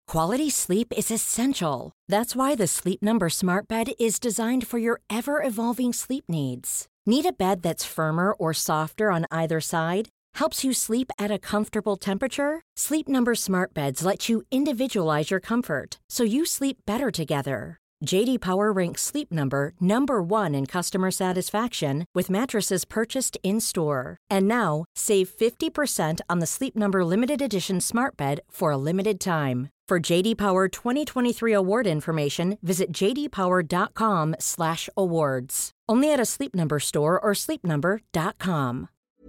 Quality sleep is essential. That's why the Sleep Number Smart Bed is designed for your ever-evolving sleep needs. Need a bed that's firmer or softer on either side? Helps you sleep at a comfortable temperature? Sleep Number Smart Beds let you individualize your comfort, so you sleep better together. J.D. Power ranks Sleep Number number 1 in customer satisfaction with mattresses purchased in-store. And now, save 50% on the Sleep Number Limited Edition Smart Bed for a limited time. For J.D. Power 2023 award information, visit jdpower.com/awards. Only at a Sleep Number store or sleepnumber.com.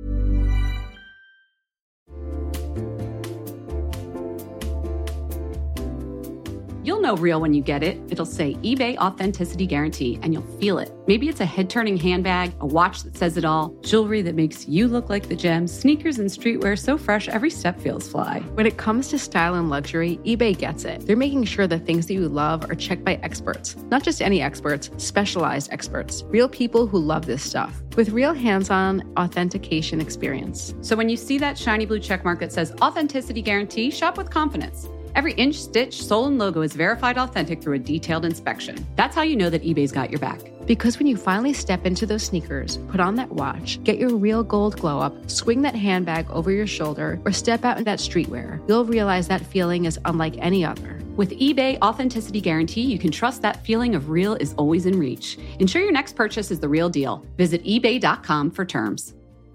You'll know real when you get it. It'll say eBay Authenticity Guarantee, and you'll feel it. Maybe it's a head-turning handbag, a watch that says it all, jewelry that makes you look like the gems, sneakers and streetwear so fresh every step feels fly. When it comes to style and luxury, eBay gets it. They're making sure the things that you love are checked by experts. Not just any experts, specialized experts. Real people who love this stuff. With real hands-on authentication experience. So when you see that shiny blue checkmark that says Authenticity Guarantee, shop with confidence. Every inch, stitch, sole, and logo is verified authentic through a detailed inspection. That's how you know that eBay's got your back. Because when you finally step into those sneakers, put on that watch, get your real gold glow up, swing that handbag over your shoulder, or step out in that streetwear, you'll realize that feeling is unlike any other. With eBay Authenticity Guarantee, you can trust that feeling of real is always in reach. Ensure your next purchase is the real deal. Visit ebay.com for terms.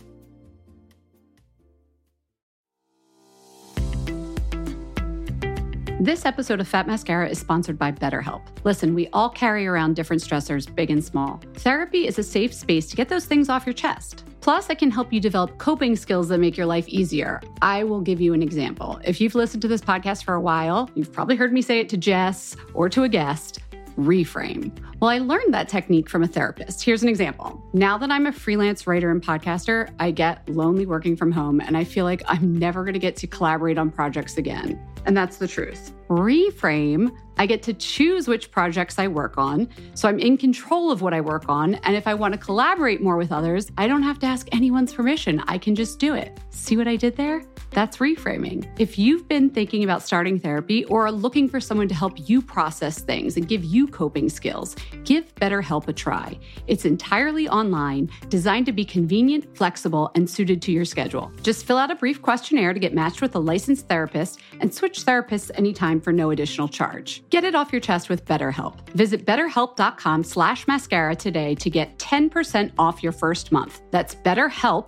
This episode of Fat Mascara is sponsored by BetterHelp. Listen, we all carry around different stressors, big and small. Therapy is a safe space to get those things off your chest. Plus, it can help you develop coping skills that make your life easier. I will give you an example. If you've listened to this podcast for a while, you've probably heard me say it to Jess or to a guest. Reframe. Well, I learned that technique from a therapist. Here's an example. Now that I'm a freelance writer and podcaster, I get lonely working from home, and I feel like I'm never going to get to collaborate on projects again. And that's the truth. Reframe, I get to choose which projects I work on, so I'm in control of what I work on, and if I want to collaborate more with others, I don't have to ask anyone's permission. I can just do it. See what I did there? That's reframing. If you've been thinking about starting therapy or are looking for someone to help you process things and give you coping skills, give BetterHelp a try. It's entirely online, designed to be convenient, flexible, and suited to your schedule. Just fill out a brief questionnaire to get matched with a licensed therapist and switch therapists anytime for no additional charge. Get it off your chest with BetterHelp. Visit betterhelp.com/mascara today to get 10% off your first month. That's BetterHelp,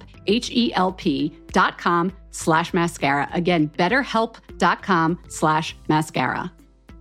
HELP.com/mascara. Again, betterhelp.com/mascara.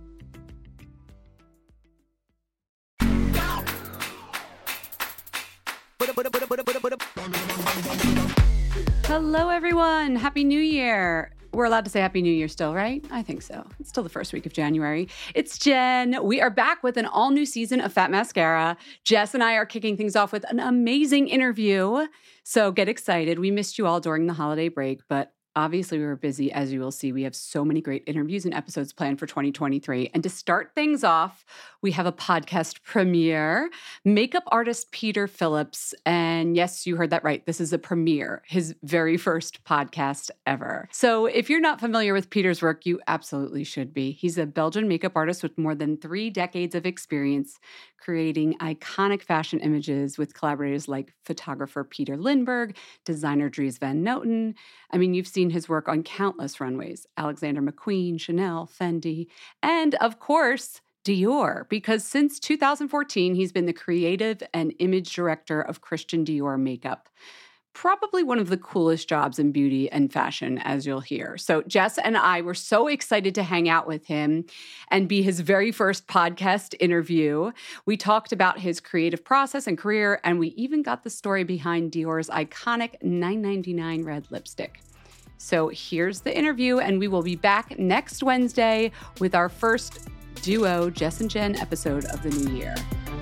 Hello, everyone. Happy New Year. We're allowed to say Happy New Year still, right? I think so. It's still the first week of January. It's Jen. We are back with an all-new season of Fat Mascara. Jess and I are kicking things off with an amazing interview. So get excited. We missed you all during the holiday break, but obviously we were busy. As you will see, we have so many great interviews and episodes planned for 2023. And to start things off, we have a podcast premiere. Makeup artist Peter Phillips. And yes, you heard that right. This is a premiere, his very first podcast ever. So if you're not familiar with Peter's work, you absolutely should be. He's a Belgian makeup artist with more than 3 decades of experience creating iconic fashion images with collaborators like photographer Peter Lindbergh, designer Dries Van Noten. I mean, you've seen his work on countless runways, Alexander McQueen, Chanel, Fendi, and of course, Dior, because since 2014, he's been the creative and image director of Christian Dior makeup. Probably one of the coolest jobs in beauty and fashion, as you'll hear. So Jess and I were so excited to hang out with him and be his very first podcast interview. We talked about his creative process and career, and we even got the story behind Dior's iconic $9.99 red lipstick. So here's the interview, and we will be back next Wednesday with our first duo Jess and Jen episode of the new year.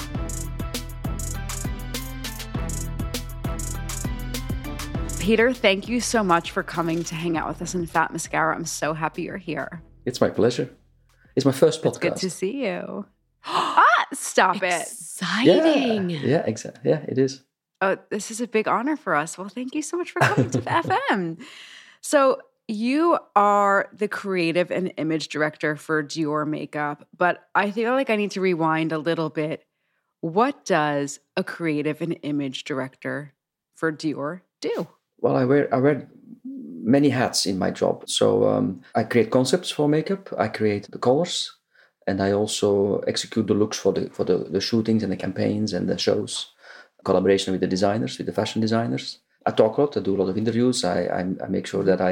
Peter, thank you so much for coming to hang out with us in Fat Mascara. I'm so happy you're here. It's my pleasure. It's my first podcast. It's good to see you. Stop it. Exciting. Yeah, exactly. Yeah, it is. Oh, this is a big honor for us. Well, thank you so much for coming to FM. So you are the creative and image director for Dior Makeup, but I feel like I need to rewind a little bit. What does a creative and image director for Dior do? Well, I wear many hats in my job. So I create concepts for makeup, I create the colors, and I also execute the looks for the shootings and the campaigns and the shows. Collaboration with the designers, with the fashion designers. I talk a lot. I do a lot of interviews. I make sure that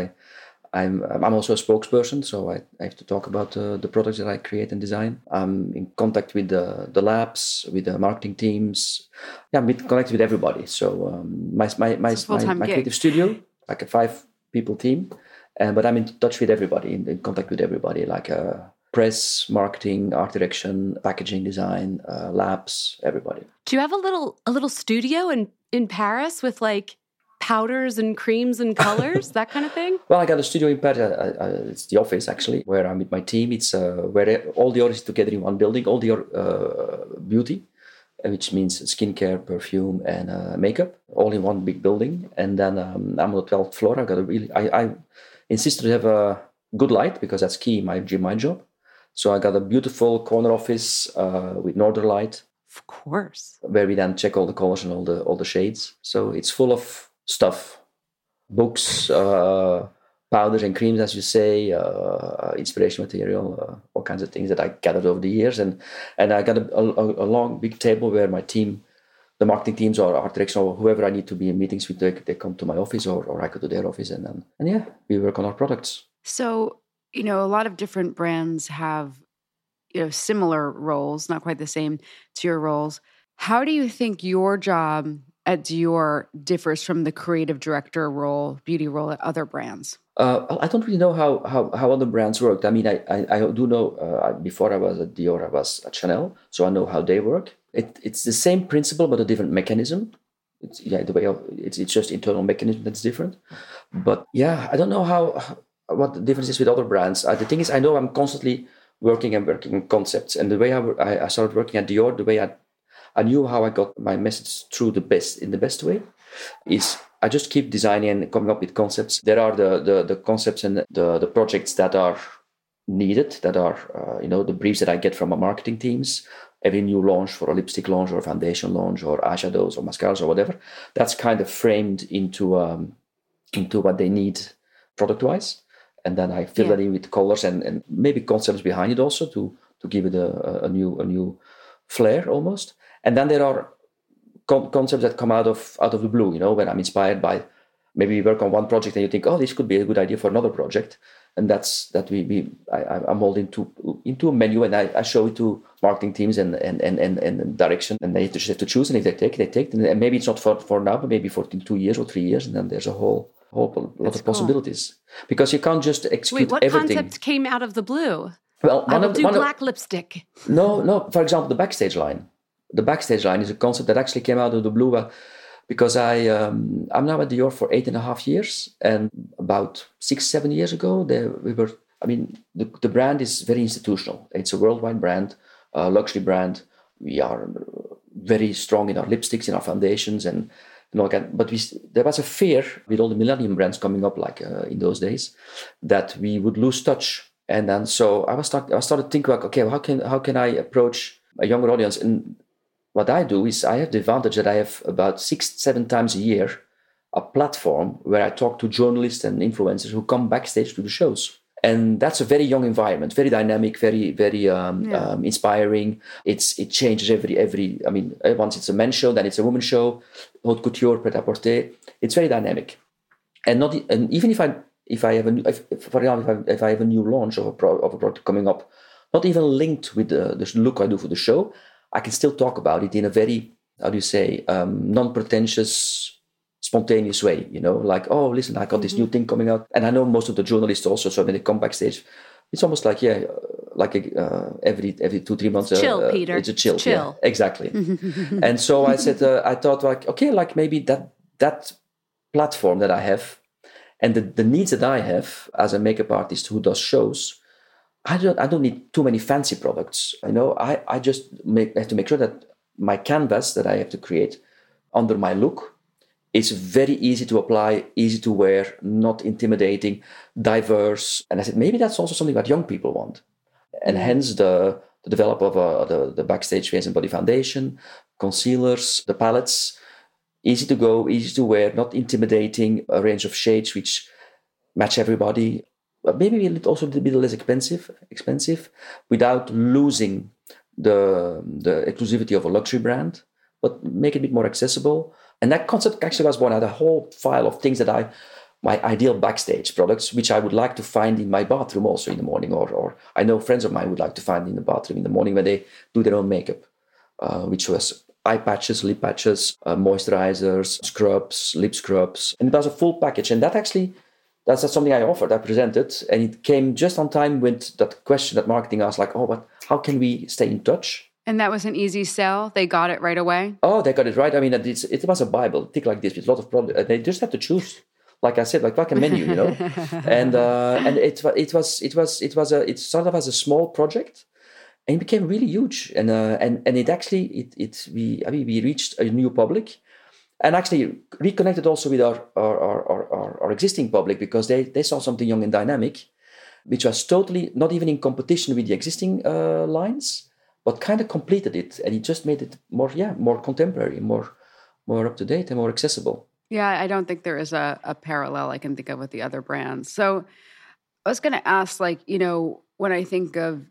I'm also a spokesperson, so I have to talk about the products that I create and design. I'm in contact with the labs, with the marketing teams. Yeah, I'm connected with everybody. So my creative studio, like a 5-people team, but I'm in touch with everybody, in contact with everybody, like press, marketing, art direction, packaging design, labs, everybody. Do you have a little studio in Paris with like powders and creams and colors, that kind of thing? Well, I got a studio in Paris. It's the office, actually, where I'm with my team. It's where all the artists together in one building, all the beauty, which means skincare, perfume, and makeup, all in one big building. And then I'm on the 12th floor. I insist to have a good light because that's key in my job. So I got a beautiful corner office with northern light. Of course. Where we then check all the colors and all the shades. So it's full of stuff, books, powders and creams, as you say, inspiration material, all kinds of things that I gathered over the years. And I got a long, big table where my team, the marketing teams or art direction or whoever I need to be in meetings with, they come to my office or I go to their office. And we work on our products. So, a lot of different brands have, similar roles, not quite the same to your roles. How do you think your job at Dior differs from the creative director role, beauty role at other brands? I don't really know how other brands work. I mean, I do know, before I was at Dior, I was at Chanel, so I know how they work. It's the same principle, but a different mechanism. It's just internal mechanism that's different. But yeah, I don't know what the difference is with other brands. The thing is, I know I'm constantly working on concepts. And the way I started working at Dior, the way I knew how I got my message through in the best way, is I just keep designing and coming up with concepts. There are the concepts and the projects that are needed, that are, the briefs that I get from my marketing teams. Every new launch for a lipstick launch or a foundation launch or eyeshadows or mascaras or whatever, that's kind of framed into what they need product-wise. And then I fill that in with colors and maybe concepts behind it also to give it a new flair almost. And then there are concepts that come out of the blue, when I'm inspired by, maybe we work on one project and you think, oh, this could be a good idea for another project. And I mold into a menu and I show it to marketing teams and direction, and they just have to choose. And if they take, and maybe it's not for now, but maybe for 2 years or 3 years. And then there's a whole lot of possibilities, because you can't just execute everything. Wait, what concept came out of the blue? Well, I will do black lipstick. No. For example, the backstage line. The backstage line is a concept that actually came out of the blue because I'm now at Dior for 8.5 years, and about 6-7 years ago, the brand is very institutional. It's a worldwide brand, a luxury brand. We are very strong in our lipsticks, in our foundations, and but there was a fear with all the millennium brands coming up, like in those days, that we would lose touch. And then so I started thinking like, okay, how can I approach a younger audience? And what I do is I have the advantage that I have about 6-7 times a year a platform where I talk to journalists and influencers who come backstage to the shows. And that's a very young environment, very dynamic, very, very inspiring. It changes every. I mean, once it's a men's show, then it's a women's show, haute couture, pret-à-porter. It's very dynamic, and even if I have a new launch of a product coming up, not even linked with the look I do for the show, I can still talk about it in a very, non-pretentious, spontaneous way, like, oh, listen, I got this new thing coming out. And I know most of the journalists also, so when they come backstage, it's almost like, every 2-3 months. Chill, Peter. It's a chill. Yeah, exactly. And so I said, I thought like, okay, like maybe that platform that I have and the needs that I have as a makeup artist who does shows, I don't need too many fancy products. I just have to make sure that my canvas that I have to create under my look It's very easy to apply, easy to wear, not intimidating, diverse. And I said, maybe that's also something that young people want. And hence the development of the Backstage Face and Body Foundation, concealers, the palettes, easy to go, easy to wear, not intimidating, a range of shades which match everybody. But maybe also a bit less expensive, without losing the exclusivity of a luxury brand, but make it a bit more accessible. And that concept actually was born out of a whole file of things that my ideal backstage products, which I would like to find in my bathroom also in the morning, or I know friends of mine would like to find in the bathroom in the morning when they do their own makeup, which was eye patches, lip patches, moisturizers, scrubs, lip scrubs. And it was a full package. And that's something I offered, I presented. And it came just on time with that question that marketing asked, like, how can we stay in touch? And that was an easy sell? They got it right away? Oh, they got it right. I mean, it was a Bible, thick like this, with a lot of products. They just had to choose, like I said, like a menu, you know. and it started as a small project, and it became really huge. And it actually we reached a new public, and actually reconnected also with our existing public, because they saw something young and dynamic, which was totally not even in competition with the existing lines, but kind of completed it, and it just made it more contemporary, more up to date, and more accessible. Yeah, I don't think there is a parallel I can think of with the other brands. So I was going to ask, like, you know, when I think of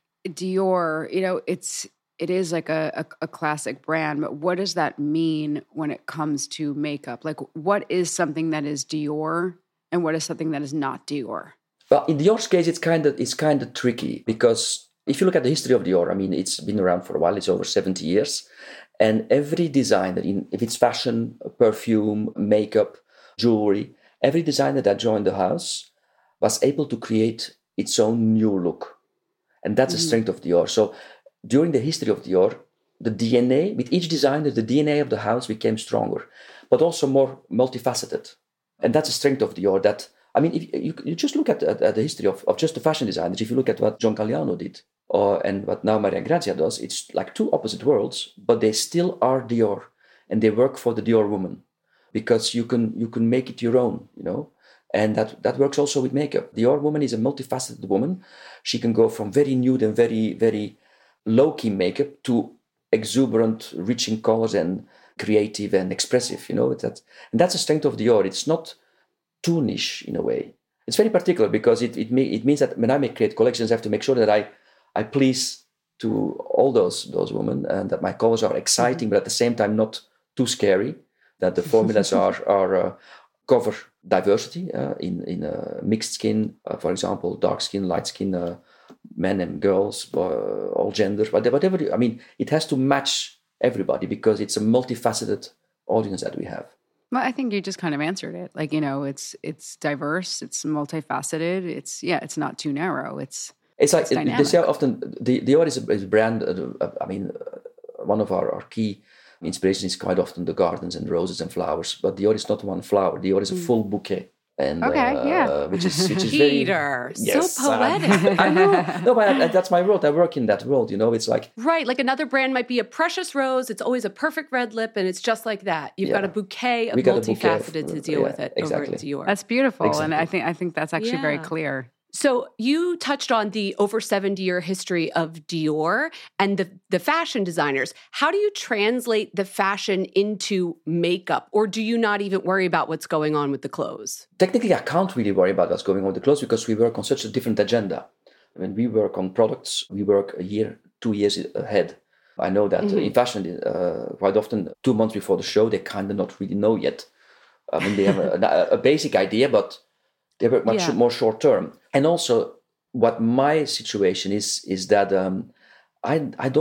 Dior, you know, it is like a classic brand, but what does that mean when it comes to makeup? Like, what is something that is Dior, and what is something that is not Dior? Well, in Dior's case, it's kind of tricky, because if you look at the history of Dior, I mean, it's been around for a while. It's over 70 years. And every designer, if it's fashion, perfume, makeup, jewelry, every designer that joined the house was able to create its own new look. And that's the strength of Dior. So during the history of Dior, the DNA, with each designer, the DNA of the house became stronger, but also more multifaceted. And that's the strength of Dior. That, I mean, if you just look at the history of just the fashion designers, if you look at what John Galliano did, and what now Maria Grazia does, it's like two opposite worlds, but they still are Dior, and they work for the Dior woman, because you can make it your own, you know, and that works also with makeup. Dior woman is a multifaceted woman. She can go from very nude and very, very low-key makeup to exuberant, rich in colors and creative and expressive, you know. And that's the strength of Dior. It's not too niche in a way. It's very particular, because it means that when I create collections, I have to make sure that I please to all those women, and that my colors are exciting, but at the same time not too scary. That the formulas are cover diversity in mixed skin, for example, dark skin, light skin, men and girls, all genders, whatever. I mean, it has to match everybody, because it's a multifaceted audience that we have. Well, I think you just kind of answered it. Like, you know, it's diverse, it's multifaceted, it's not too narrow. It's like they say often, Dior is a brand. I mean, one of our key inspirations is quite often the gardens and roses and flowers. But Dior is not one flower. Dior is a full bouquet. And, which is Peter, very... Yes, so poetic. I know. No, but that's my world. I work in that world, you know. It's like... Right, like another brand might be a precious rose. It's always a perfect red lip, and it's just like that. You've got a bouquet of multifaceted to deal with it over at Dior. That's beautiful, exactly. And I think that's actually very clear. So you touched on the over 70-year history of Dior and the fashion designers. How do you translate the fashion into makeup? Or do you not even worry about what's going on with the clothes? Technically, I can't really worry about what's going on with the clothes, because we work on such a different agenda. When we work on products, we work a year, 2 years ahead. I know that in fashion, quite often 2 months before the show, they kind of not really know yet. I mean, they have a basic idea, but they work much more short term. And also, what my situation is that I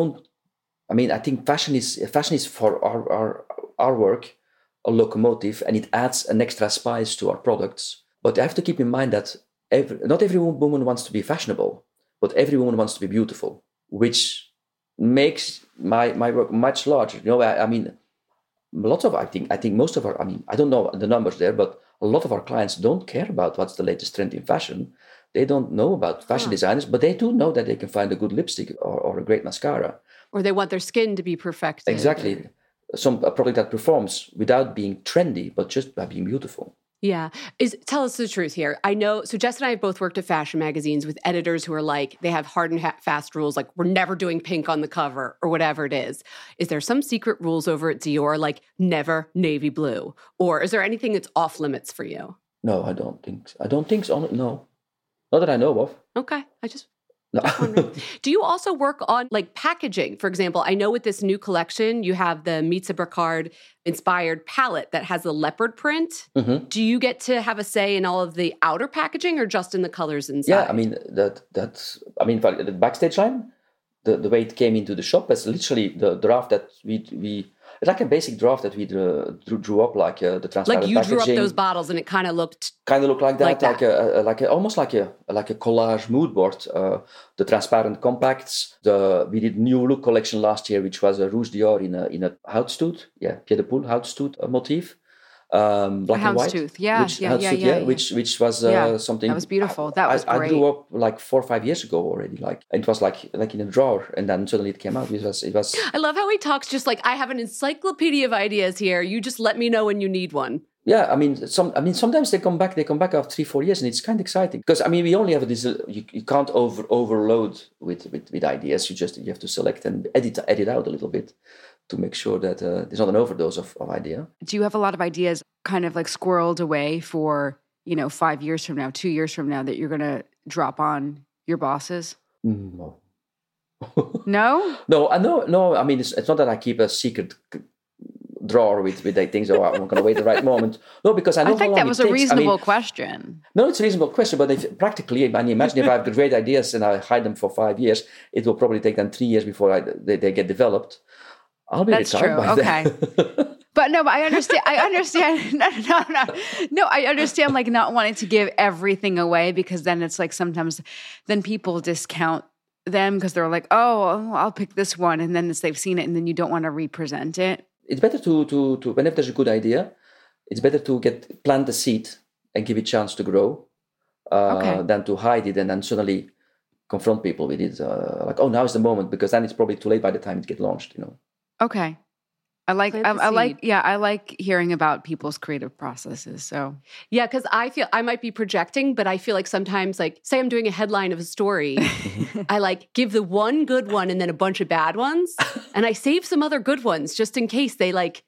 think fashion is for our work a locomotive, and it adds an extra spice to our products. But I have to keep in mind that not every woman wants to be fashionable, but every woman wants to be beautiful, which makes my work much larger. You know, I mean, I think most of our, I mean, I don't know the numbers there, but a lot of our clients don't care about what's the latest trend in fashion. They don't know about fashion designers, but they do know that they can find a good lipstick or a great mascara. Or they want their skin to be perfected. Exactly. a product that performs without being trendy, but just by being beautiful. Yeah. Tell us the truth here. I know, so Jess and I have both worked at fashion magazines with editors who are like, they have hard and fast rules, like we're never doing pink on the cover or whatever it is. Is there some secret rules over at Dior, like never navy blue? Or is there anything that's off limits for you? No, I don't think so. I don't think so. No. Not that I know of. Okay. No. Do you also work on like packaging? For example, I know with this new collection, you have the Mitza Bricard inspired palette that has the leopard print. Mm-hmm. Do you get to have a say in all of the outer packaging or just in the colors inside? Yeah, I mean, the backstage line, the way it came into the shop is literally the draft that we it's like a basic draft that we drew up, like the transparent packaging. Like you packaging. drew up those bottles and it kind of looked like that, almost like a collage mood board. The transparent compacts. We did new look collection last year, which was a Rouge Dior in a houndstooth, Pied de Poule houndstooth motif. Black and white, which was something that was beautiful. That was great. I grew up like 4 or 5 years ago already. Like it was like in a drawer, and then suddenly it came out. It was. I love how he talks just like I have an encyclopedia of ideas here. You just let me know when you need one. Yeah, sometimes they come back after 3-4 years, and it's kind of exciting because we only have this. You can't overload with ideas. You have to select and edit out a little bit to make sure that there's not an overdose of idea. Do you have a lot of ideas kind of like squirreled away for, 5 years from now, 2 years from now that you're going to drop on your bosses? No. No? No. I mean, it's not that I keep a secret drawer with things. I'm going to wait the right moment. No, because I know. I think that was a reasonable question. No, it's a reasonable question. But imagine if I have great ideas and I hide them for 5 years, it will probably take them 3 years before they get developed. I'll be retired by then. But I understand. No, I understand like not wanting to give everything away because then it's like sometimes then people discount them because they're like, oh, I'll pick this one. And then they've seen it and then you don't want to represent it. It's better to whenever there's a good idea, it's better to plant the seed and give it a chance to grow than to hide it and then suddenly confront people with it. Now is the moment, because then it's probably too late by the time it gets launched, Okay. I like hearing about people's creative processes. So yeah, because I feel I might be projecting, but I feel like sometimes, like, say I'm doing a headline of a story, I like give the one good one and then a bunch of bad ones, and I save some other good ones just in case they like,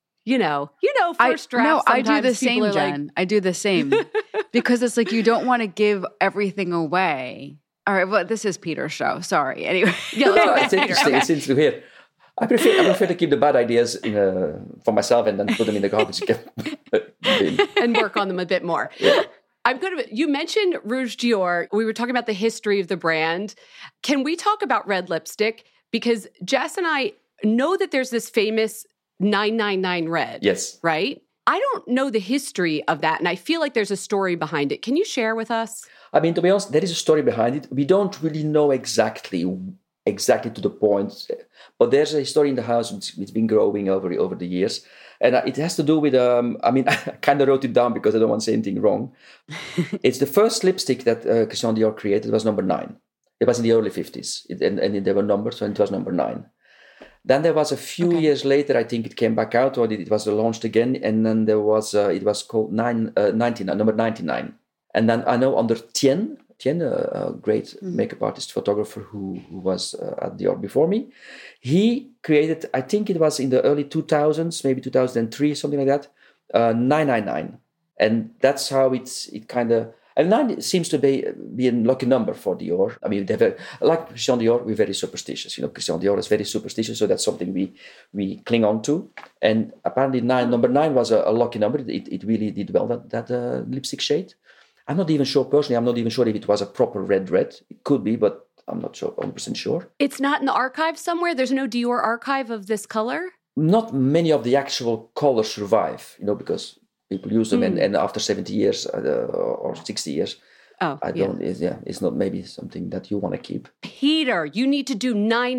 first draft. No, I do the same, Jen. I do the same because it's like you don't want to give everything away. All right, well, this is Peter's show. Sorry. Anyway, it's interesting. It's interesting to hear. I prefer to keep the bad ideas for myself and then put them in the garbage bin. And work on them a bit more. Yeah. You mentioned Rouge Dior. We were talking about the history of the brand. Can we talk about red lipstick? Because Jess and I know that there's this famous 999 red. Yes. Right? I don't know the history of that, and I feel like there's a story behind it. Can you share with us? I mean, to be honest, there is a story behind it. We don't really know exactly to the point, but there's a story in the house. It's been growing over the years, and it has to do with. I kind of wrote it down because I don't want to say anything wrong. It's the first lipstick that Christian Dior created. It was number 9. It was in the early 50s, and there were numbers, so it was number 9. Then there was a few years later, I think it came back out, or it was launched again, and then there was it was called 99, number 99, and then I know under Tien, a great makeup artist, photographer who was at Dior before me, he created, I think it was in the early 2000s, maybe 2003, something like that, 999. And that's how it kind of, and 9 seems to be a lucky number for Dior. I mean, like Christian Dior, we're very superstitious. Christian Dior is very superstitious, so that's something we cling on to. And apparently number 9 was a lucky number. It really did well, that lipstick shade. I'm not even sure, personally, if it was a proper red. It could be, but I'm not sure, 100% sure. It's not in the archive somewhere? There's no Dior archive of this color? Not many of the actual colors survive, because people use them, and after 70 years or 60 years, it's not maybe something that you want to keep. Peter, you need to do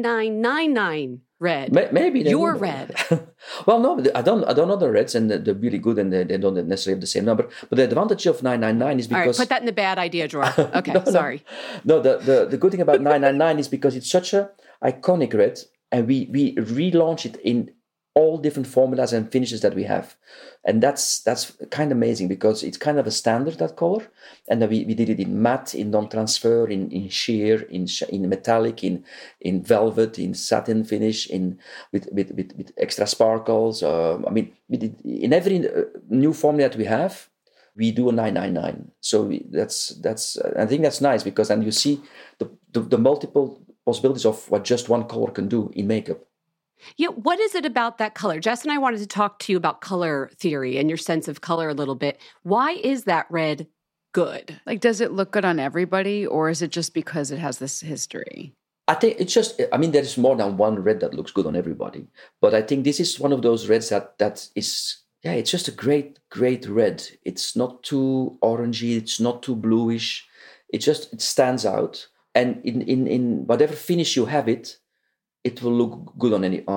9999 red. Maybe your red. Well, no, I don't know the reds, and they're really good, and they don't necessarily have the same number. But the advantage of 999 is because... All right, put that in the bad idea drawer. Okay, sorry. No, the good thing about 999 is because it's such a iconic red, and we relaunch it in all different formulas and finishes that we have. And that's kind of amazing because it's kind of a standard, that color. And then we did it in matte, in non-transfer, in sheer, in metallic, in velvet, in satin finish, with extra sparkles. We did in every new formula that we have, we do a 999. So that's I think that's nice because then you see the multiple possibilities of what just one color can do in makeup. Yeah, what is it about that color? Jess and I wanted to talk to you about color theory and your sense of color a little bit. Why is that red good? Like, does it look good on everybody, or is it just because it has this history? I think it's just, there is more than one red that looks good on everybody. But I think this is one of those reds that is, it's just a great, great red. It's not too orangey. It's not too bluish. It stands out. And in whatever finish you have it will look good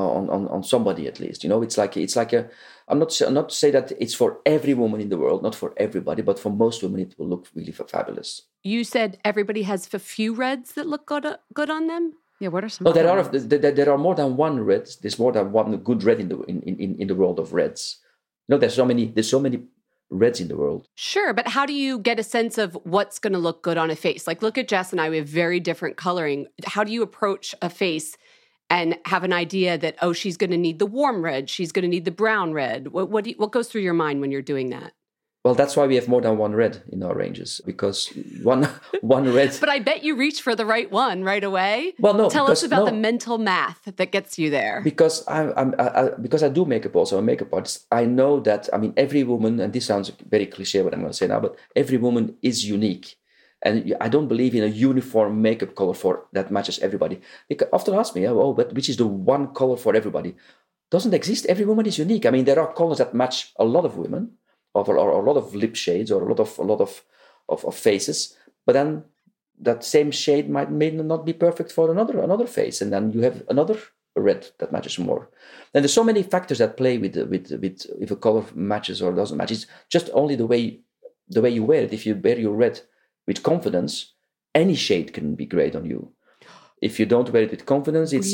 on somebody at least. It's like a. I'm not to say that it's for every woman in the world, not for everybody, but for most women it will look really fabulous. You said everybody has a few reds that look good on them. Yeah, what are some? No, there are more than one red. There's more than one good red in the world of reds. There's so many reds in the world. Sure, but how do you get a sense of what's going to look good on a face? Like, look at Jess and I, we have very different coloring. How do you approach a face and have an idea that, she's going to need the warm red, she's going to need the brown red? What goes through your mind when you're doing that? Well, that's why we have more than one red in our ranges, because one red. But I bet you reach for the right one right away. Well, no. Tell us about the mental math that gets you there. Because because I do makeup also, I'm a makeup artist. I know that every woman, and this sounds very cliche what I'm going to say now, but every woman is unique. And I don't believe in a uniform makeup color that matches everybody. They often ask me, but which is the one color for everybody? Doesn't exist. Every woman is unique. There are colors that match a lot of women, or a lot of lip shades, or a lot of faces. But then that same shade may not be perfect for another face, and then you have another red that matches more. And there's so many factors that play with if a color matches or doesn't match. It's just only the way you wear it. If you wear your red with confidence, any shade can be great on you. If you don't wear it with confidence, it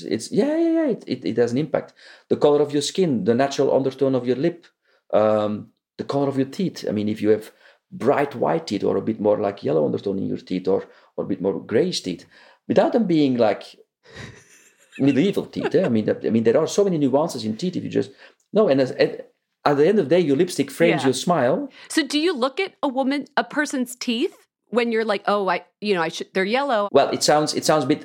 has an impact. The color of your skin, the natural undertone of your lip, the color of your teeth. If you have bright white teeth or a bit more like yellow undertone in your teeth or a bit more grayish teeth, without them being like medieval teeth. There are so many nuances in teeth if you just no. And at the end of the day, your lipstick frames your smile. So, do you look at a person's teeth when you're like, they're yellow? Well, it sounds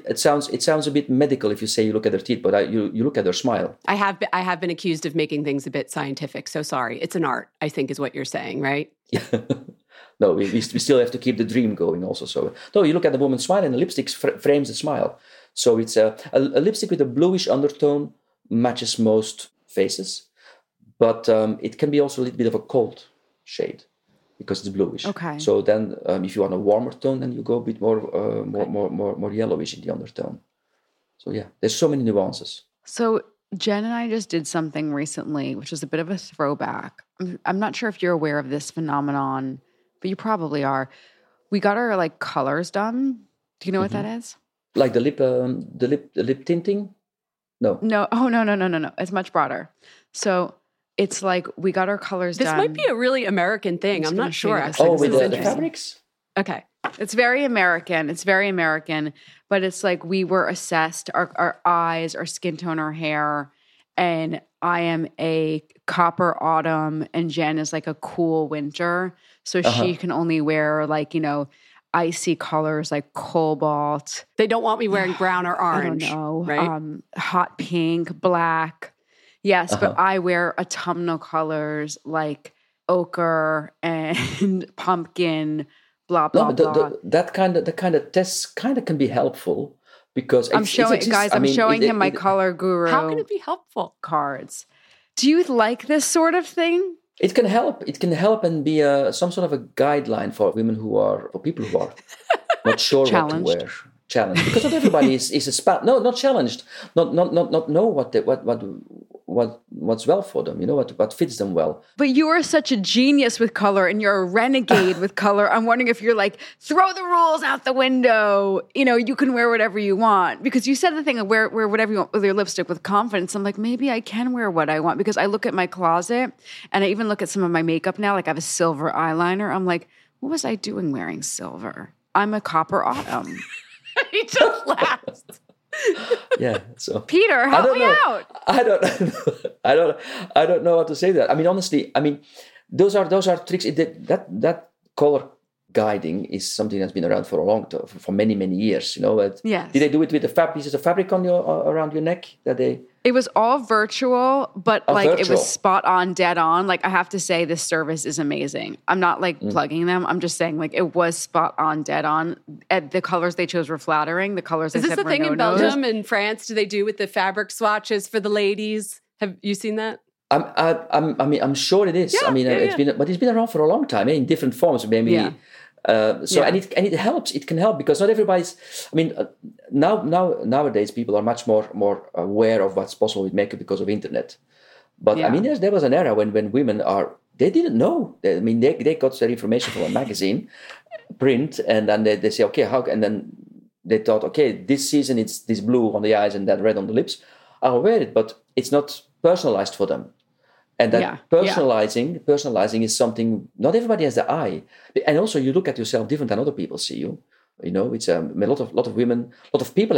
a bit medical if you say you look at their teeth, but you look at their smile. I have been accused of making things a bit scientific. So sorry, it's an art, I think, is what you're saying, right? Yeah. No, we still have to keep the dream going also. So, no, you look at the woman's smile and the lipstick frames the smile. So it's a lipstick with a bluish undertone matches most faces. But it can be also a little bit of a cold shade because it's bluish. Okay. So then, if you want a warmer tone, then you go a bit more yellowish in the undertone. So yeah, there's so many nuances. So Jen and I just did something recently, which is a bit of a throwback. I'm not sure if you're aware of this phenomenon, but you probably are. We got our colors done. Do you know what that is? Like the lip tinting? No. No. Oh no. It's much broader. So. It's like we got our colors done. This might be a really American thing. I'm not sure, actually. Oh, with the fabrics? Okay. It's very American. But it's like we were assessed, our eyes, our skin tone, our hair, and I am a copper autumn, and Jen is like a cool winter. So she can only wear icy colors like cobalt. They don't want me wearing brown or orange. I don't know. Right? Hot pink, black. Yes, but I wear autumnal colors like ochre and pumpkin, blah blah blah. That kind of tests kind of can be helpful because I'm showing him my color guru. How can it be helpful? Cards. Do you like this sort of thing? It can help. It can help and be some sort of a guideline for people who are not sure what to wear. Challenged because not everybody is a not challenged, not know what what's well for them, what fits them well. But you are such a genius with color and you're a renegade with color. I'm wondering if you're like, throw the rules out the window. You can wear whatever you want. Because you said the thing of wear whatever you want with your lipstick with confidence. I'm like, maybe I can wear what I want, because I look at my closet and I even look at some of my makeup now. Like I have a silver eyeliner. I'm like, what was I doing wearing silver? I'm a copper autumn. He just laughed. Yeah. So Peter, help me out. I don't know how to say that. I mean, honestly, those are tricks. That color guiding is something that's been around for a long time, for many, many years. Yes. Did they do it with the pieces of fabric on around your neck that they? It was all virtual, but it virtual. was spot on, dead on. Like I have to say, this service is amazing. I'm not plugging them. I'm just saying it was spot on, dead on. The colors they chose were flattering. The colors is this the thing in Belgium and France? Do they do with the fabric swatches for the ladies? Have you seen that? I'm sure it is. Yeah, it's been around for a long time in different forms, maybe. Yeah. And it helps. It can help because not everybody's. Nowadays people are much more aware of what's possible with makeup because of internet. But there was an era when women they didn't know. They got their information from a magazine, print, and then they say, okay, how? And then they thought, okay, this season it's this blue on the eyes and that red on the lips. I'll wear it, but it's not personalized for them. And that personalizing is something, not everybody has the eye. And also you look at yourself different than other people see you. It's a lot of women, a lot of people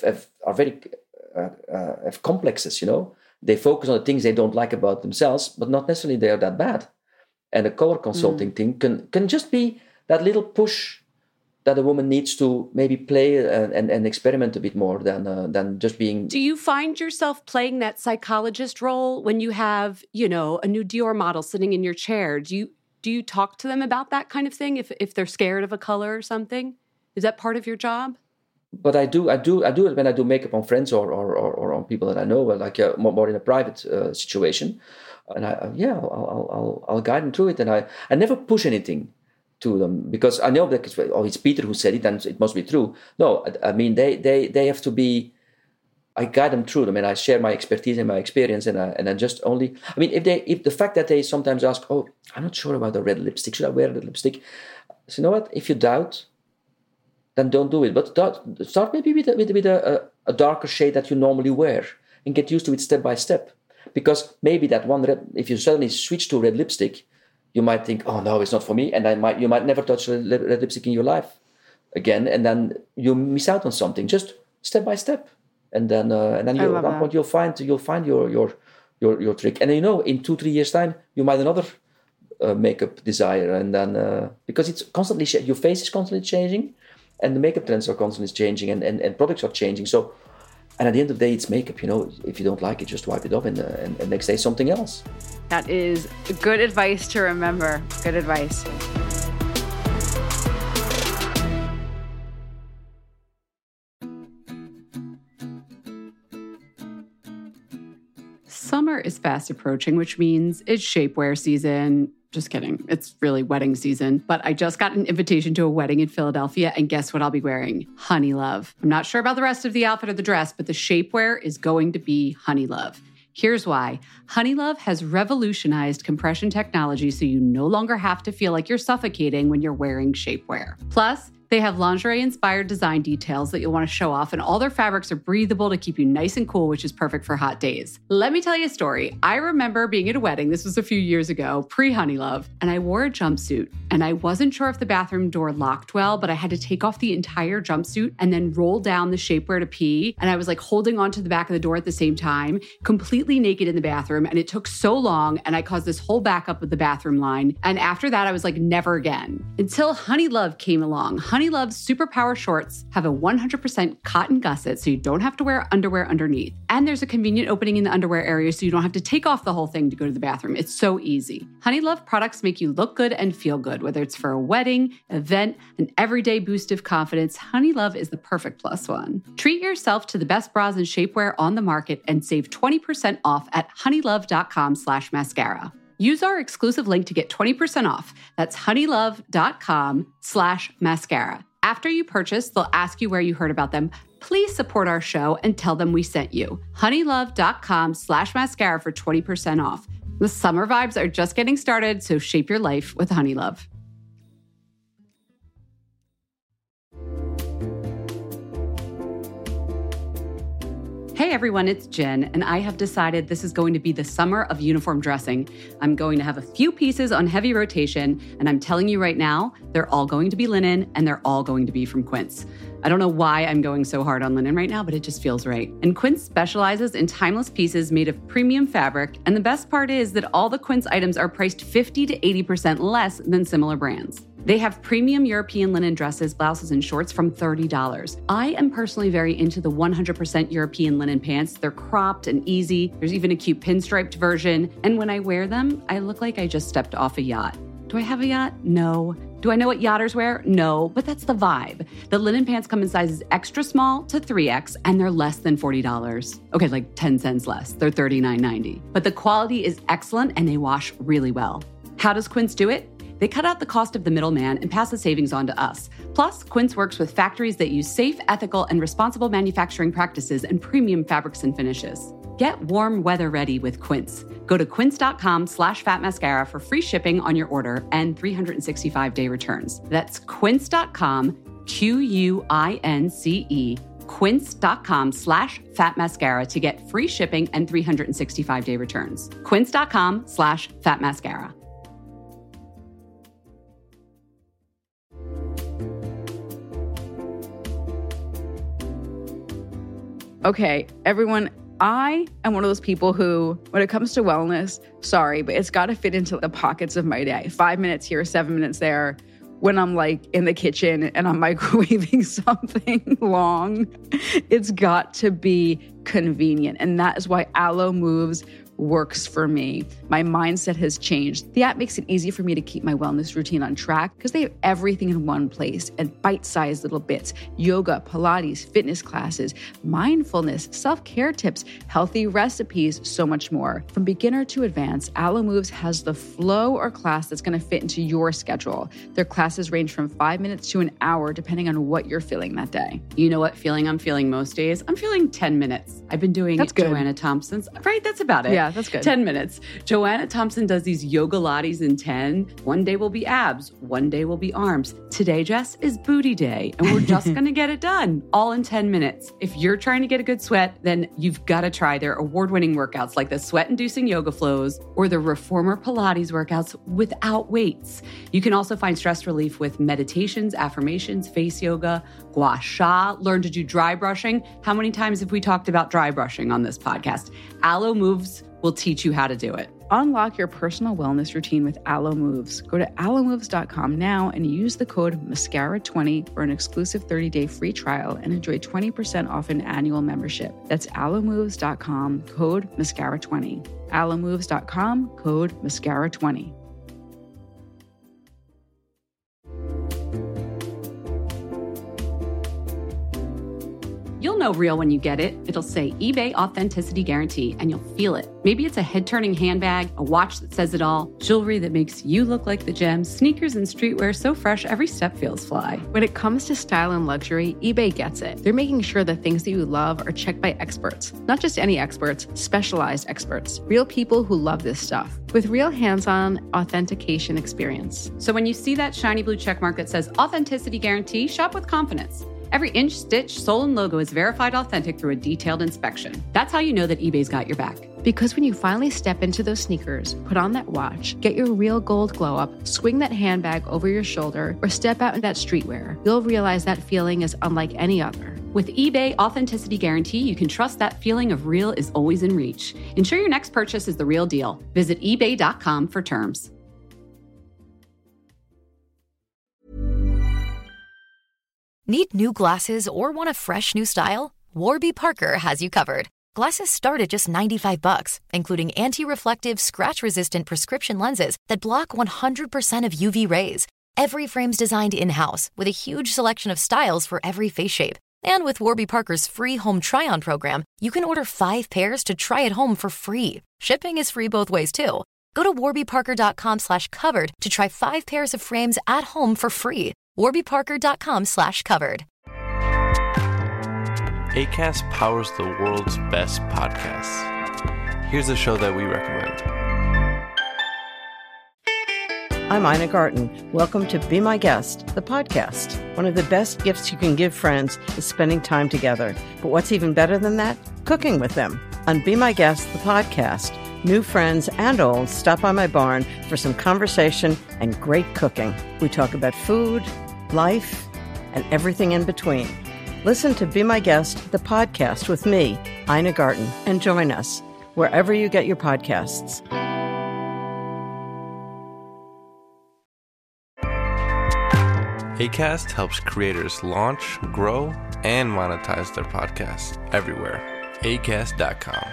have complexes, They focus on the things they don't like about themselves, but not necessarily they're that bad. And a color consulting thing can just be that little push that a woman needs to maybe play and experiment a bit more than just being... Do you find yourself playing that psychologist role when you have, a new Dior model sitting in your chair? Do you talk to them about that kind of thing if they're scared of a color or something? Is that part of your job? But I do it when I do makeup on friends or on people that I know, more in a private situation. And I'll guide them through it, and I never push anything to them because I know that it's Peter who said it and it must be true. No, they have to be. I guide them through them and I share my expertise and my experience and I just only. If the fact that they sometimes ask, oh, I'm not sure about the red lipstick. Should I wear the lipstick? So you know what? If you doubt, then don't do it. But start maybe with a darker shade that you normally wear and get used to it step by step. Because maybe that one if you suddenly switch to red lipstick, you might think, oh no, it's not for me, and you might never touch red lipstick in your life again, and then you miss out on something. Just step by step, and then at one point you'll find your trick. And in 2-3 years' time, you might another makeup desire, and then because it's constantly your face is constantly changing, and the makeup trends are constantly changing, and products are changing. So. And at the end of the day, it's makeup, If you don't like it, just wipe it off and next day something else. That is good advice to remember. Good advice. Summer is fast approaching, which means it's shapewear season. Just kidding. It's really wedding season. But I just got an invitation to a wedding in Philadelphia, and guess what I'll be wearing? Honey Love. I'm not sure about the rest of the outfit or the dress, but the shapewear is going to be Honey Love. Here's why. Honey Love has revolutionized compression technology so you no longer have to feel like you're suffocating when you're wearing shapewear. Plus, they have lingerie-inspired design details that you'll want to show off, and all their fabrics are breathable to keep you nice and cool, which is perfect for hot days. Let me tell you a story. I remember being at a wedding, this was a few years ago, pre-Honey Love, and I wore a jumpsuit, and I wasn't sure if the bathroom door locked well, but I had to take off the entire jumpsuit and then roll down the shapewear to pee, and I was holding onto the back of the door at the same time, completely naked in the bathroom, and it took so long, and I caused this whole backup of the bathroom line, and after that, I was never again. Until Honey Love came along. Honey Love's Superpower shorts have a 100% cotton gusset, so you don't have to wear underwear underneath. And there's a convenient opening in the underwear area, so you don't have to take off the whole thing to go to the bathroom. It's so easy. Honey Love products make you look good and feel good, whether it's for a wedding, event, an everyday boost of confidence. Honey Love is the perfect plus one. Treat yourself to the best bras and shapewear on the market and save 20% off at honeylove.com/mascara. Use our exclusive link to get 20% off. That's honeylove.com/mascara. After you purchase, they'll ask you where you heard about them. please support our show and tell them we sent you. honeylove.com/mascara for 20% off. The summer vibes are just getting started, so shape your life with Honeylove. Hey everyone, it's Jen, and I have decided this is going to be the summer of uniform dressing. I'm going to have a few pieces on heavy rotation, and I'm telling you right now, they're all going to be linen, and they're all going to be from Quince. I don't know why I'm going so hard on linen right now, but it just feels right. And Quince specializes in timeless pieces made of premium fabric, and the best part is that all the Quince items are priced 50 to 80% less than similar brands. They have premium European linen dresses, blouses, and shorts from $30. I am personally very into the 100% European linen pants. They're cropped and easy. There's even a cute pinstriped version. And when I wear them, I look like I just stepped off a yacht. Do I have a yacht? No. Do I know what yachters wear? No, but that's the vibe. The linen pants come in sizes extra small to 3X, and they're less than $40. Okay, like 10 cents less. They're $39.90. But the quality is excellent, and they wash really well. How does Quince do it? They cut out the cost of the middleman and pass the savings on to us. Plus, Quince works with factories that use safe, ethical, and responsible manufacturing practices and premium fabrics and finishes. Get warm weather ready with Quince. Go to quince.com/fatmascara for free shipping on your order and 365-day returns. That's quince.com, QUINCE, quince.com/fatmascara to get free shipping and 365-day returns. Quince.com/fatmascara. Okay, everyone, I am one of those people who, when it comes to wellness, sorry, but it's got to fit into the pockets of my day. 5 minutes here, 7 minutes there. When I'm like in the kitchen and I'm microwaving something long, it's got to be convenient. And that is why Alo Moves works for me. My mindset has changed. The app makes it easy for me to keep my wellness routine on track because they have everything in one place and bite-sized little bits: yoga, Pilates, fitness classes, mindfulness, self-care tips, healthy recipes, so much more. From beginner to advanced, Alo Moves has the flow or class that's going to fit into your schedule. Their classes range from 5 minutes to an hour, depending on what you're feeling that day. You know what feeling I'm feeling most days? I'm feeling 10 minutes. I've been doing Joanna Thompson's, right? That's about it. Yeah, that's good. 10 minutes. Joanna Thompson does these yoga lattes in 10. One day will be abs. One day will be arms. Today, Jess, is booty day. And we're just going to get it done all in 10 minutes. If you're trying to get a good sweat, then you've got to try their award-winning workouts like the sweat-inducing yoga flows or the reformer Pilates workouts without weights. You can also find stress relief with meditations, affirmations, face yoga, gua sha, learn to do dry brushing. How many times have we talked about dry brushing on this podcast? Alo Moves will teach you how to do it. Unlock your personal wellness routine with Alo Moves. Go to alomoves.com now and use the code MASCARA20 for an exclusive 30-day free trial and enjoy 20% off an annual membership. That's alomoves.com, code MASCARA20. alomoves.com, code MASCARA20. You'll know real when you get it. It'll say eBay Authenticity Guarantee, and you'll feel it. Maybe it's a head-turning handbag, a watch that says it all, jewelry that makes you look like the gem, sneakers and streetwear so fresh every step feels fly. When it comes to style and luxury, eBay gets it. They're making sure the things that you love are checked by experts. Not just any experts, specialized experts. Real people who love this stuff. With real hands-on authentication experience. So when you see that shiny blue checkmark that says Authenticity Guarantee, shop with confidence. Every inch, stitch, sole, and logo is verified authentic through a detailed inspection. That's how you know that eBay's got your back. Because when you finally step into those sneakers, put on that watch, get your real gold glow up, swing that handbag over your shoulder, or step out in that streetwear, you'll realize that feeling is unlike any other. With eBay Authenticity Guarantee, you can trust that feeling of real is always in reach. Ensure your next purchase is the real deal. Visit ebay.com for terms. Need new glasses or want a fresh new style? Warby Parker has you covered. Glasses start at just $95, including anti-reflective, scratch-resistant prescription lenses that block 100% of UV rays. Every frame's designed in-house with a huge selection of styles for every face shape. And with Warby Parker's free home try-on program, you can order 5 pairs to try at home for free. Shipping is free both ways, too. Go to warbyparker.com/covered to try 5 pairs of frames at home for free. warbyparker.com/covered. Acast powers the world's best podcasts. Here's a show that we recommend. I'm Ina Garten. Welcome to Be My Guest, the podcast. One of the best gifts you can give friends is spending time together. But what's even better than that? Cooking with them. On Be My Guest, the podcast, new friends and old stop by my barn for some conversation and great cooking. We talk about food, life, and everything in between. Listen to Be My Guest, the podcast with me, Ina Garten, and join us wherever you get your podcasts. Acast helps creators launch, grow, and monetize their podcasts everywhere. Acast.com.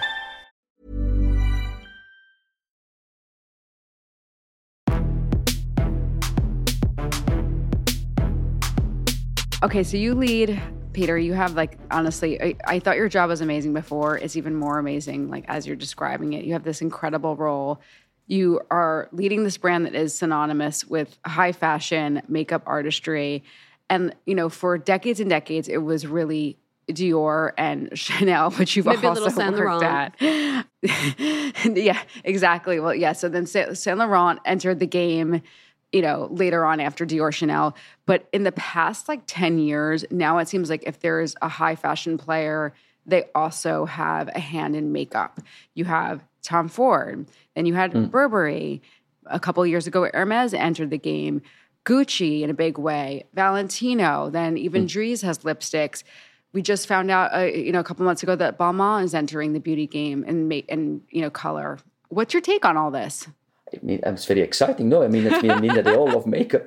Okay, so you lead, Peter, you have honestly, I thought your job was amazing before. It's even more amazing, as you're describing it. You have this incredible role. You are leading this brand that is synonymous with high fashion, makeup artistry. And, for decades and decades, it was really Dior and Chanel, which you've Maybe also Saint worked Laurent. at. Yeah, exactly. Well, yeah, so then Saint Laurent entered the game, later on after Dior, Chanel. But in the past, 10 years, now it seems like if there's a high fashion player, they also have a hand in makeup. You have Tom Ford, then you had Burberry. A couple of years ago, Hermes entered the game. Gucci in a big way. Valentino, then even Dries has lipsticks. We just found out, a couple months ago that Balmain is entering the beauty game and color. What's your take on all this? It's very exciting. No, it means that they all love makeup.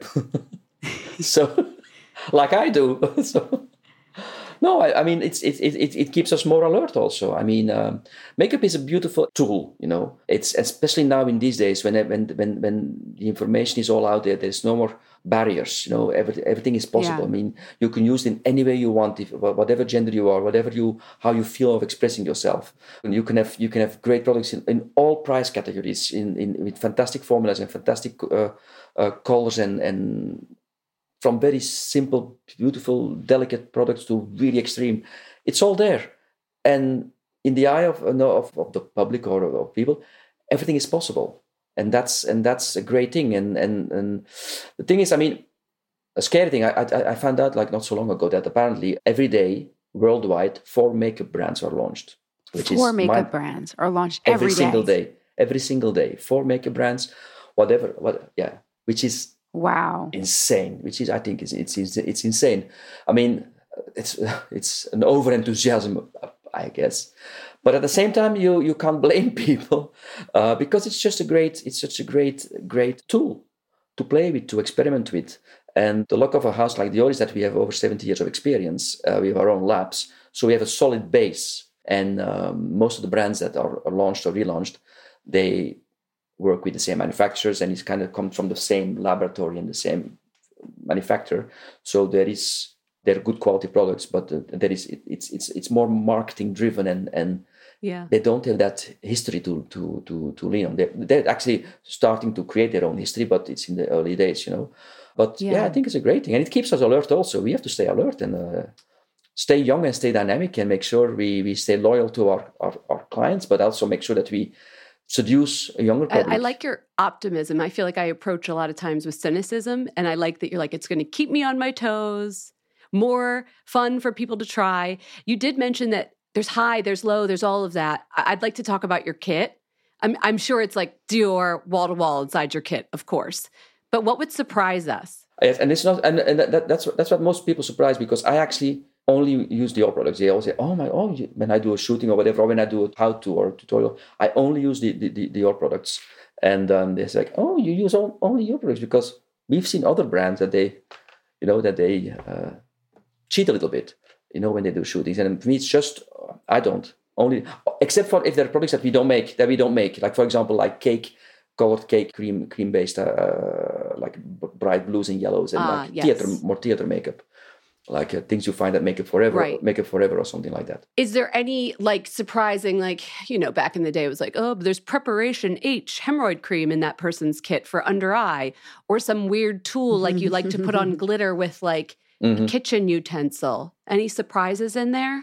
So, like I do. So, no, it keeps us more alert also. Makeup is a beautiful tool, It's especially now in these days when the information is all out there. There's no more barriers, Everything is possible. Yeah. You can use it in any way you want, whatever gender you are, how you feel of expressing yourself. And you can have great products in all price categories, with fantastic formulas and fantastic colors and. From very simple, beautiful, delicate products to really extreme, it's all there. And in the eye of the public or of people, everything is possible, and that's a great thing. And the thing is, a scary thing. I found out not so long ago that apparently every day worldwide 4 makeup brands are launched. Four makeup brands are launched every single day. Every single day, 4 makeup brands, which is. Wow. Insane, which is, I think, it's insane. It's an over-enthusiasm, I guess. But at the same time, you can't blame people because it's such a great tool to play with, to experiment with. And the luck of a house like Dior is that we have over 70 years of experience. We have our own labs, so we have a solid base. And most of the brands that are launched or relaunched, they work with the same manufacturers, and it's kind of comes from the same laboratory and the same manufacturer. So they're good quality products, but it's more marketing driven, and they don't have that history to lean on. They're actually starting to create their own history, but it's in the early days, But I think it's a great thing, and it keeps us alert. Also, we have to stay alert and stay young and stay dynamic, and make sure we stay loyal to our clients, but also make sure that we seduce a younger public. I like your optimism. I feel like I approach a lot of times with cynicism, and I like that you're it's going to keep me on my toes, more fun for people to try. You did mention that there's high, there's low, there's all of that. I'd like to talk about your kit. I'm sure it's Dior wall to wall inside your kit, of course. But what would surprise us? Yes, and it's not, and that's what most people surprise, because I actually only use Dior products. They all say, when I do a shooting or whatever, or when I do a how-to or a tutorial, I only use the Dior products. And they say, you use only your products, because we've seen other brands that they cheat a little bit, when they do shootings. And for me, it's just, I don't. Only, except for if there are products that we don't make. Like, for example, colored cake, cream-based, like bright blues and yellows, and more theater makeup. Things you find at Makeup Forever, right. Makeup Forever or something like that. Is there any surprising, back in the day it was there's Preparation H hemorrhoid cream in that person's kit for under eye, or some weird tool you like to put on glitter with a kitchen utensil. Any surprises in there?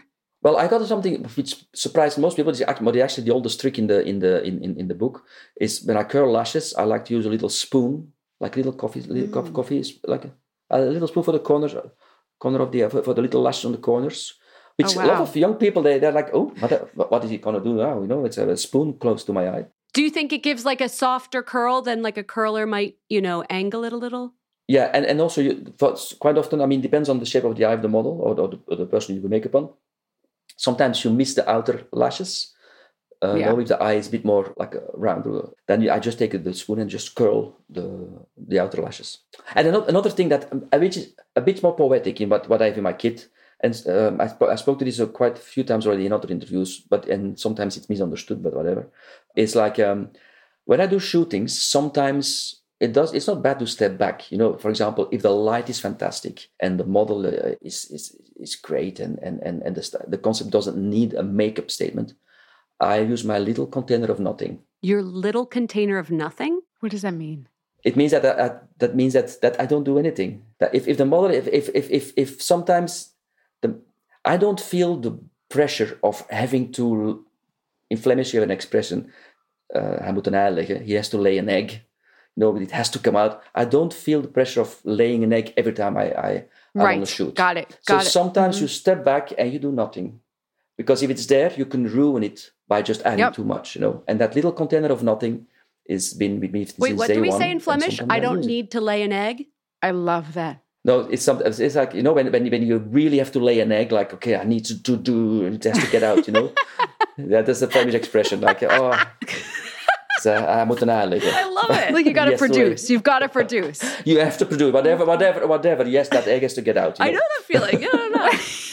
Well, I got something which surprised most people. Actually, the oldest trick in the book is when I curl lashes, I like to use a little spoon, like little coffee, like a little spoon for the corner of the for the little lashes on the corners. Which a lot of young people they're like, oh, what is he gonna do now? You know, it's a spoon close to my eye. Do you think it gives like a softer curl than like a curler might, angle it a little? Yeah, and also quite often, I mean, depends on the shape of the eye of the model or the person you do makeup on. Sometimes you miss the outer lashes. If the eye is a bit more like round, then I just take the spoon and just curl the outer lashes. And another thing which is a bit more poetic in what I have in my kit, and I spoke to this quite a few times already in other interviews, and sometimes it's misunderstood, but whatever. It's like when I do shootings, sometimes it's not bad to step back. For example, if the light is fantastic and the model is great and the concept doesn't need a makeup statement, I use my little container of nothing. Your little container of nothing? What does that mean? It means that means that I don't do anything. That if the model, if sometimes I don't feel the pressure of having to, in Flemish you have an expression, hij moet een ei leggen, he has to lay an egg. But it has to come out. I don't feel the pressure of laying an egg every time I'm on the shoot. Got it. Sometimes you step back and you do nothing. Because if it's there, you can ruin it by just adding too much, And that little container of nothing has been with me since day one. Wait, what do we say in Flemish? I don't need to lay an egg? I love that. No, it's like, when you really have to lay an egg, like, okay, I need to do, it has to get out, That's a Flemish expression, like, I moet een ei leggen. I love it. Like you got to produce. You've got to produce. You have to produce whatever. Yes, that egg has to get out. I know that feeling. I don't know.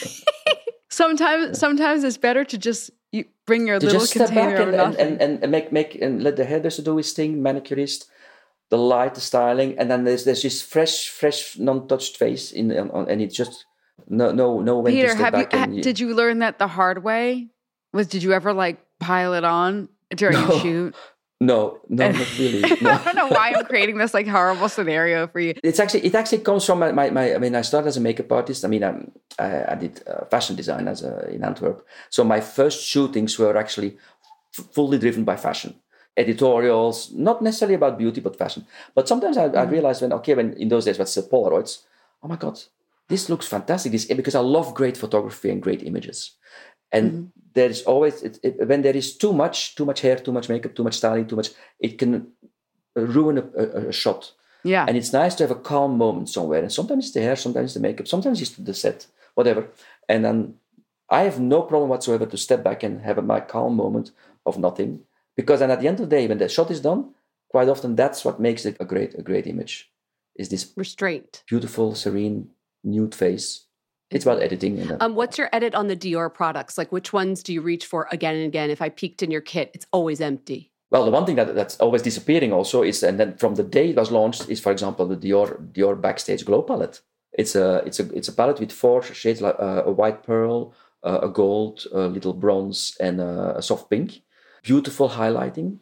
Sometimes it's better to just bring your little container of nothing and make and let the hairdresser do his thing, manicurist, the light, the styling, and then there's this fresh, non-touched face and it's just no when Peter, to step back. Did you learn that the hard way? Did you ever like pile it on during a shoot? No, not really. No. I don't know why I'm creating this like horrible scenario for you. It actually comes from my I mean, I started as a makeup artist. I mean, I did fashion design in Antwerp. So my first shootings were actually fully driven by fashion. Editorials, not necessarily about beauty, but fashion. But sometimes I realized when in those days, what's the Polaroids? Oh my God, this looks fantastic. Because I love great photography and great images. And there is always, when there is too much hair, too much makeup, too much styling, it can ruin a shot. Yeah. And it's nice to have a calm moment somewhere. And sometimes it's the hair, sometimes it's the makeup, sometimes it's the set, whatever. And then I have no problem whatsoever to step back and have my calm moment of nothing. Because then at the end of the day, when the shot is done, quite often that's what makes it a great image. Is this restraint, beautiful, serene, nude face. It's about editing. What's your edit on the Dior products? Like, which ones do you reach for again and again? If I peeked in your kit, it's always empty. Well, the one thing that's always disappearing also is, and then from the day it was launched, is, for example, the Dior Backstage Glow palette. It's a palette with 4 shades, like a white pearl, a gold, a little bronze, and a soft pink. Beautiful highlighting.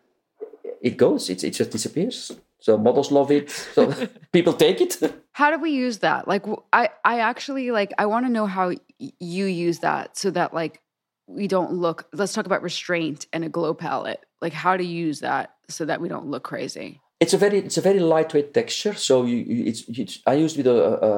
It goes. It just disappears. So models love it. So people take it. How do we use that? Like, I actually, like, I want to know how you use that so that, like, we don't look, let's talk about restraint and a glow palette. Like, how to use that so that we don't look crazy. It's a very lightweight texture. So I used with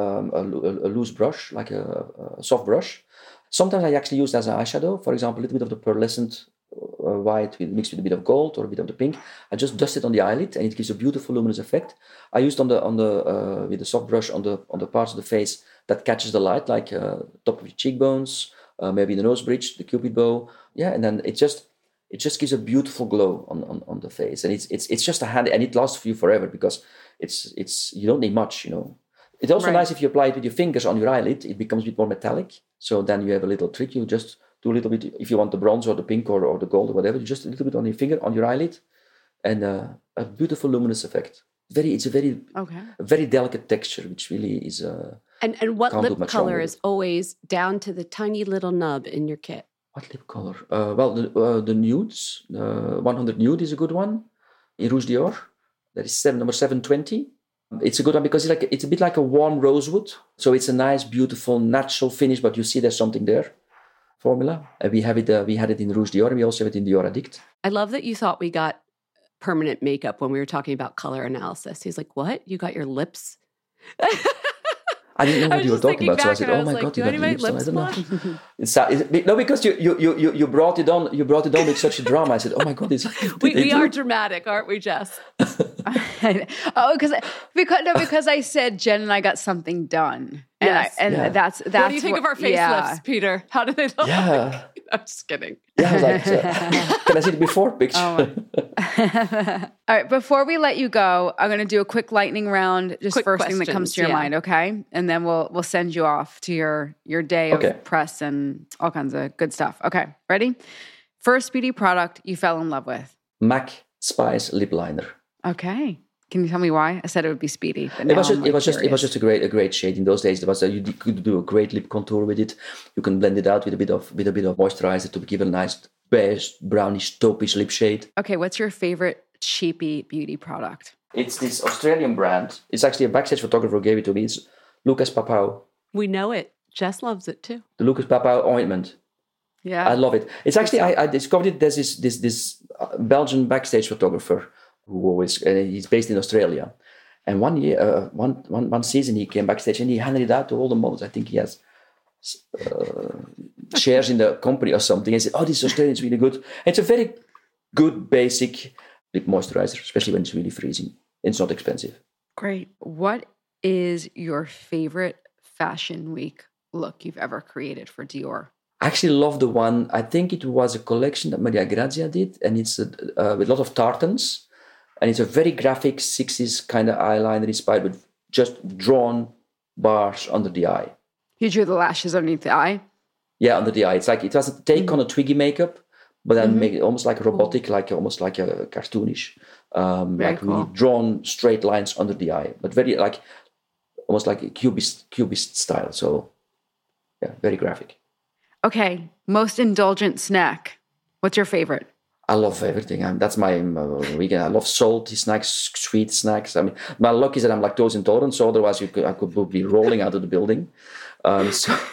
a loose brush, like a soft brush. Sometimes I actually use it as an eyeshadow. For example, a little bit of the pearlescent white mixed with a bit of gold or a bit of the pink. I just dust it on the eyelid and it gives a beautiful luminous effect. I used with the soft brush on the parts of the face that catches the light, like top of your cheekbones, maybe the nose bridge, the cupid bow. Yeah, and then it just gives a beautiful glow on the face, and it's just a handy, and it lasts for you forever because it's you don't need much, It's also nice if you apply it with your fingers on your eyelid. It becomes a bit more metallic. So then you have a little trick. You just do a little bit, if you want the bronze or the pink or the gold or whatever, just a little bit on your finger, on your eyelid, and a beautiful luminous effect. It's a very delicate texture, which really is. And what lip color is always down to the tiny little nub in your kit? What lip color? The nudes. 100 Nude is a good one. In Rouge Dior, that is number 720. It's a good one because it's a bit like a warm rosewood. So it's a nice, beautiful, natural finish, but you see there's something there. formula. And we had it in Rouge Dior. We also have it in Dior Addict. I love that you thought we got permanent makeup when we were talking about color analysis. He's like, what? You got your lips? I didn't know what you were talking about, so I said, "Oh my like, God, do you got anybody lips on." I lips don't know. No, because you brought it on. You brought it on with such a drama. I said, "Oh my God, it's we are dramatic, aren't we, Jess?" because I said Jen and I got something done. And that's what do you think of our facelifts, Peter? How do they look? Yeah. I'm just kidding. Yeah, I was like, can I see the before picture? All right, before we let you go, I'm going to do a quick lightning round, just Quick first thing that comes to your mind, okay? And then we'll send you off to your day of press and all kinds of good stuff. Okay, ready? First beauty product you fell in love with? MAC Spice lip liner. Okay. Can you tell me why? I said it would be Speedy. But it was just a great shade. In those days, you could do a great lip contour with it. You can blend it out with a bit of moisturizer to give a nice beige, brownish, taupish lip shade. Okay, what's your favorite cheapy beauty product? It's this Australian brand. It's actually a backstage photographer who gave it to me. It's Lucas Papau. We know it. Jess loves it too. The Lucas Papau ointment. Yeah, I love it. It's actually I discovered it. There's this Belgian backstage photographer who he's based in Australia, and one season he came backstage and he handed it out to all the models. I think he has shares in the company or something. And he said, "Oh, this Australian is really good." And it's a very good basic lip moisturizer, especially when it's really freezing. It's not expensive. Great. What is your favorite Fashion Week look you've ever created for Dior? I actually love the one. I think it was a collection that Maria Grazia did, and it's with a lot of tartans. And it's a very graphic 60s kind of eyeliner inspired with just drawn bars under the eye. You drew the lashes underneath the eye? Yeah, under the eye. It's like it was a take on a Twiggy makeup, but then make it almost like robotic, almost like a cartoonish, like cool. Really drawn straight lines under the eye, but very almost like a cubist style. So yeah, very graphic. Okay, most indulgent snack. What's your favorite? I love everything. That's my weekend. I love salty snacks, sweet snacks. I mean, my luck is that I'm lactose intolerant, so otherwise I could be rolling out of the building. I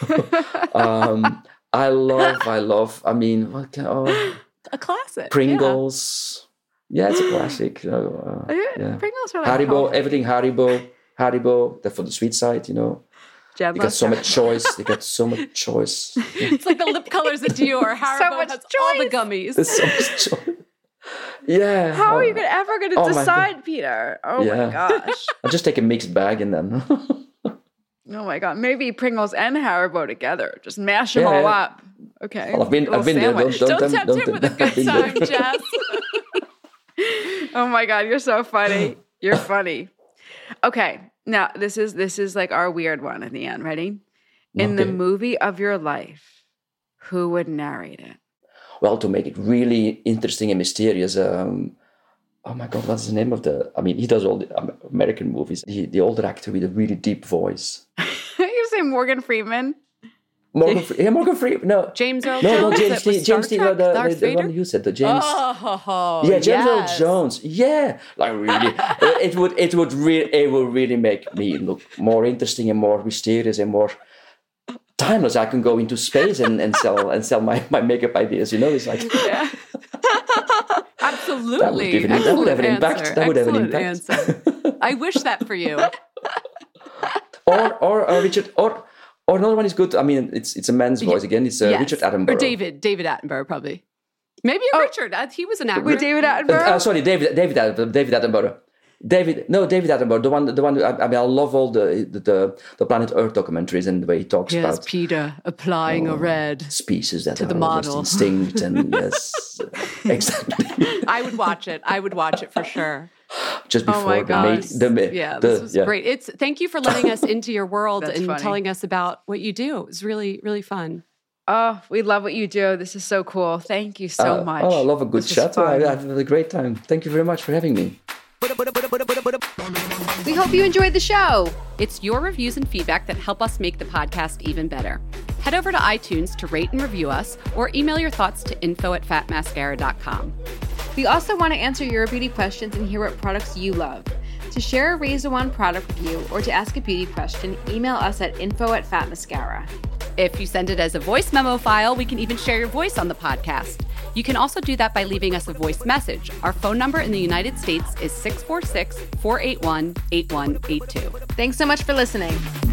love. I mean, a classic. Pringles. Yeah, it's a classic. Yeah. Pringles are like Haribo. healthy. Everything Haribo. That's for the sweet side, you know. They got so much choice. It's like the lip colors at Dior. Haribo has all the gummies. There's so much choice. Yeah. How are you ever going to decide, Peter? Oh my gosh. I'll just take a mixed bag and then. Oh my God. Maybe Pringles and Haribo together. Just mash them all up. Okay. Well, I've been there. Don't tempt him with a good time, Jess. Oh my God. You're so funny. You're funny. Okay. Now, this is like our weird one at the end. Ready? In the movie of your life, who would narrate it? Well, to make it really interesting and mysterious, oh my God, what's the name of he does all the American movies. The older actor with a really deep voice. You say Morgan Freeman? Morgan Freeman. No. James Earl Jones. No, James T. The one you said, the James. James Earl Jones. Yeah, like really, it would really make me look more interesting and more mysterious and more timeless. I can go into space and sell my makeup ideas. You know, it's like. Yeah. Absolutely. That would have an impact. That would have an impact. I wish that for you. Or Richard or another one is good. I mean, it's a man's voice again. It's Richard Attenborough. Or David Attenborough, probably. Maybe Richard. He was an actor. With David Attenborough? Sorry, David Attenborough. David Attenborough. The one. I mean, I love all the Planet Earth documentaries and the way he talks about. Yes, Peter applying a red species that to the are model instinct and yes, exactly. I would watch it for sure. Just before this was great. Thank you for letting us into your world and telling us about what you do. It was really, really fun. Oh, we love what you do. This is so cool. Thank you so much. I love a good chat. I had a great time. Thank you very much for having me. We hope you enjoyed the show. It's your reviews and feedback that help us make the podcast even better. Head over to iTunes to rate and review us or email your thoughts to info@fatmascara.com. We also want to answer your beauty questions and hear what products you love. To share a Razor One product review or to ask a beauty question, email us at info@fatmascara. If you send it as a voice memo file, we can even share your voice on the podcast. You can also do that by leaving us a voice message. Our phone number in the United States is 646-481-8182. Thanks so much for listening.